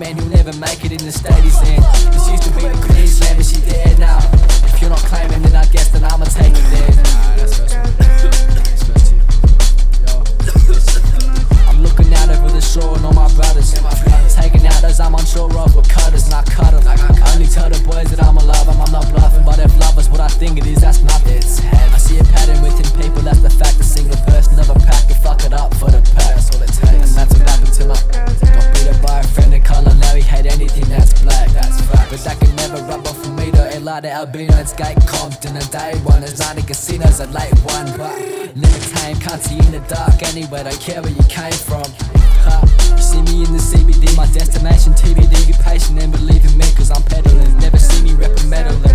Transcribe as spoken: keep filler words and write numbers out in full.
man, he'll never make it in the state he's in. This used to be the Queensland, but she dead now. If you're not claiming it, I guess then I'ma take it there. Nah, that's first one. That's first two. Yo, I'm looking out over the shore and all my brothers taking out those I'm unsure of with cutters, and I cut them. I only tell the boys that I'm alive, I'm, I'm not bluffing. But if love is what I think it is, that's nothing. It's heavy. I see a pattern within people, that's the fact. A single person of a pack can fuck it up for the pack. That's all it takes. And that's what happened to my got beat up by a friend in colour. Now he hate anything that's black. That's fact. But that can never rub off from me though. It like the albino, it's gate Compton. A day one, there's ninety casinos, a late one. But never tame, can't see in the dark anyway. Don't care where you came from. Ha. You see me in the C B D, my destination T B D. Be patient and believe in me, cause I'm peddling. Never see me repping metal.